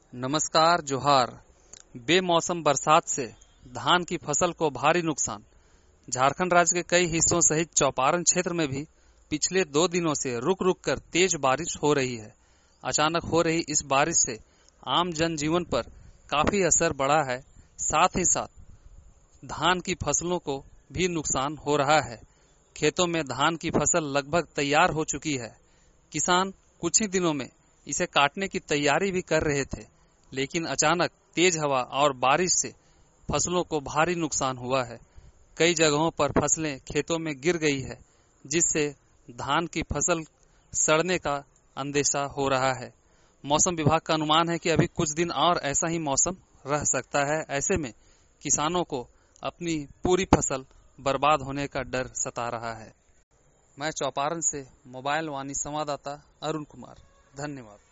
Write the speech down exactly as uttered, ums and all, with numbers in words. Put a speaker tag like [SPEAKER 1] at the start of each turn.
[SPEAKER 1] नमस्कार जोहार। बेमौसम बरसात से धान की फसल को भारी नुकसान। झारखंड राज्य के कई हिस्सों सहित चौपारण क्षेत्र में भी पिछले दो दिनों से रुक रुक कर तेज बारिश हो रही है। अचानक हो रही इस बारिश से आम जनजीवन पर काफी असर पड़ा है। साथ ही साथ धान की फसलों को भी नुकसान हो रहा है। खेतों में धान की फसल लगभग तैयार हो चुकी है। किसान कुछ ही दिनों में इसे काटने की तैयारी भी कर रहे थे, लेकिन अचानक तेज हवा और बारिश से फसलों को भारी नुकसान हुआ है। कई जगहों पर फसलें खेतों में गिर गई है, जिससे धान की फसल सड़ने का अंदेशा हो रहा है। मौसम विभाग का अनुमान है कि अभी कुछ दिन और ऐसा ही मौसम रह सकता है। ऐसे में किसानों को अपनी पूरी फसल बर्बाद होने का डर सता रहा है। मैं चौपारण से मोबाइल वाणी संवाददाता अरुण कुमार। धन्यवाद।